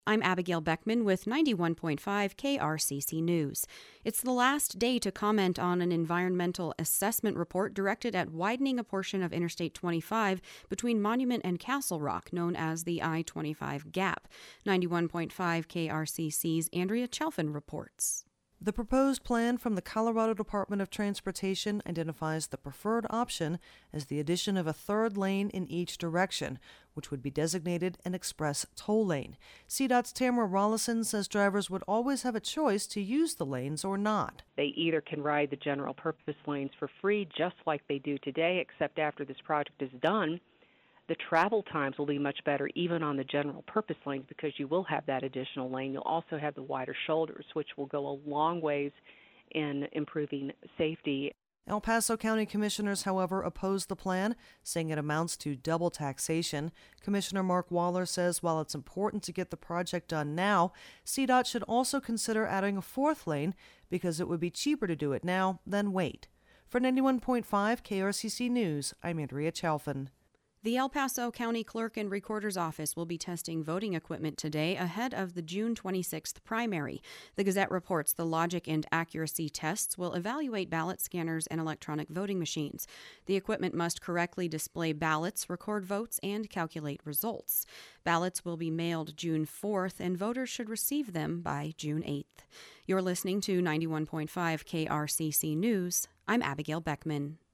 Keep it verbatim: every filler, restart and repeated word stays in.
I'm Abigail Beckman with ninety-one point five K R C C News. It's the last day to comment on an environmental assessment report directed at widening a portion of Interstate twenty-five between Monument and Castle Rock, known as the I twenty-five Gap. ninety-one point five K R C C's Andrea Chelfin reports. The proposed plan from the Colorado Department of Transportation identifies the preferred option as the addition of a third lane in each direction, which would be designated an express toll lane. C DOT's Tamara Rollison says drivers would always have a choice to use the lanes or not. They either can ride the general purpose lanes for free, just like they do today, except after this project is done, the travel times will be much better even on the general purpose lanes because you will have that additional lane. You'll also have the wider shoulders, which will go a long ways in improving safety. El Paso County commissioners, however, oppose the plan, saying it amounts to double taxation. Commissioner Mark Waller says while it's important to get the project done now, C DOT should also consider adding a fourth lane because it would be cheaper to do it now than wait. For ninety-one point five K R C C News, I'm Andrea Chelfin. The El Paso County Clerk and Recorder's Office will be testing voting equipment today ahead of the June twenty-sixth primary. The Gazette reports the logic and accuracy tests will evaluate ballot scanners and electronic voting machines. The equipment must correctly display ballots, record votes, and calculate results. Ballots will be mailed June fourth, and voters should receive them by June eighth. You're listening to ninety-one point five K R C C News. I'm Abigail Beckman.